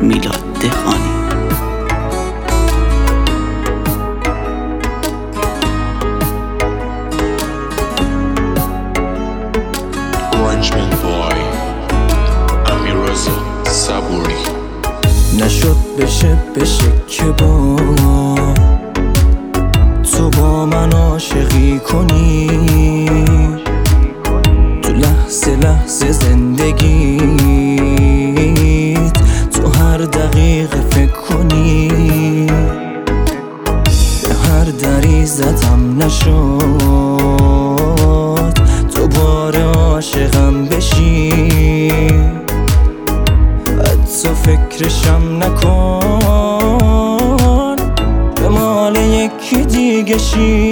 میلاد دهقانی. نشد بشه که تو با من عاشقی کنی، تو لحظه زندگیت، تو هر دقیقه فکر کنی. به هر دری زدم نشد دوباره عاشقم بشی، حتی فکرشم نکن به مال یکی دیگه شی.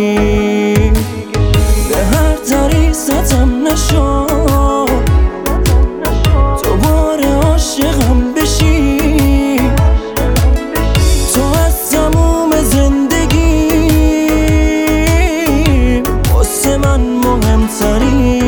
به هر دری زدم نشد دوباره عاشقم بشی، تو از تموم زندگی واسه من مهمتری.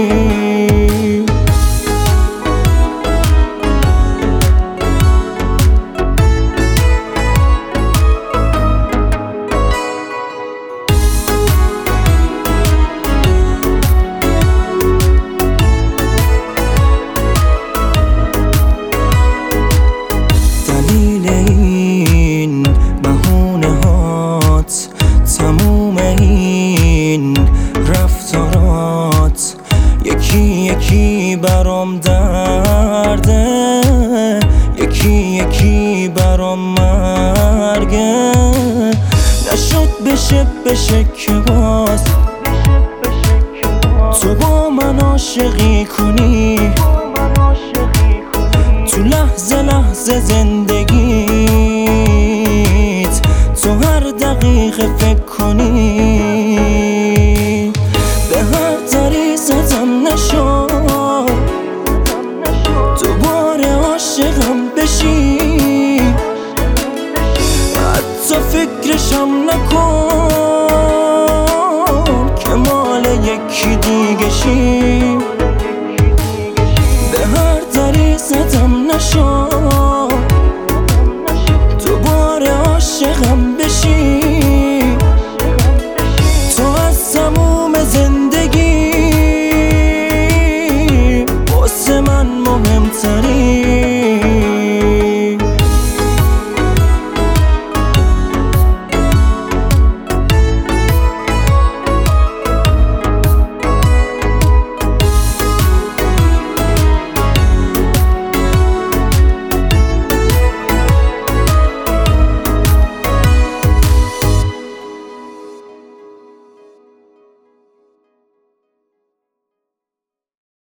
تموم این رفتارات یکی برام درده، یکی برام مرگه. نشد بشه که باز تو با من عاشقی کنی، تو لحظه زندگیت، تو هر دقیقه فکر کنی. به هر دری زدم نشد دوباره عاشقم بشی، حتی فکرشم نکن که مال یکی دیگه شی.